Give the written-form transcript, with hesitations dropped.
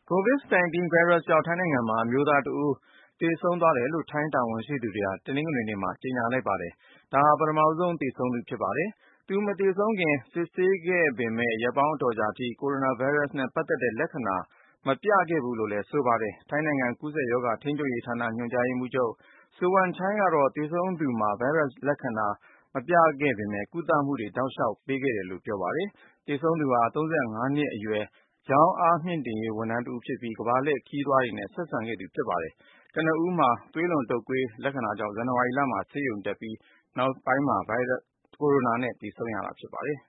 COVID-19 ဗိုင်းရပ်စ်ကြောင့် ထိုင်းနိုင်ငံမှာ အမျိုးသားတဦး သေဆုံးသွားတယ်လို့ ထိုင်းတာဝန်ရှိသူတွေက တနင်္ဂနွေနေ့မှာ ကြေညာလိုက်ပါတယ်။ ဒါဟာ ပထမဆုံး သေဆုံးသူဖြစ်ပါတယ်။ သူမသေဆုံးခင် စစ်ဆေးခဲ့ပေမယ့် ရက်ပေါင်းအတော်ကြာထိ ကိုရိုနာဗိုင်းရပ်စ်နဲ့ ပတ်သက်တဲ့ လက္ခဏာ မပြခဲ့ဘူးလို့လည်း ဆိုပါတယ်။ ထိုင်းနိုင်ငံ ကူးစက်ရောဂါ ထိန်းချုပ်ရေးဌာန ညွှန်ကြားရေးမှူးချုပ် Surachai Sricharoen ကတော့ သေဆုံးသူမှာ ဗိုင်းရပ်စ်လက္ခဏာ မပြခဲ့ပေမယ့် ကုသမှုတွေ တောက်လျှောက်ပေးခဲ့တယ်လို့ ပြောပါတယ်။ သေဆုံးသူဟာ ၃၅ နှစ်အရွယ် ရောင်းအားမြှင့်တင်ရေး ဝန်ထမ်းတဦးဖြစ်ပြီး ကမ္ဘာလှည့်ခရီးသွားတွေနဲ့ ဆက်ဆံခဲ့သူ ဖြစ်ပါတယ်။ ကနဦးမှာ သွေးလွန်တုပ်ကွေး လက္ခဏာကြောင့် ဇန်နဝါရီလမှာ ဆေးရုံတက်ပြီး နောက်ပိုင်းမှာ ကိုရိုနာနဲ့ သေဆုံးရတာ ဖြစ်ပါတယ်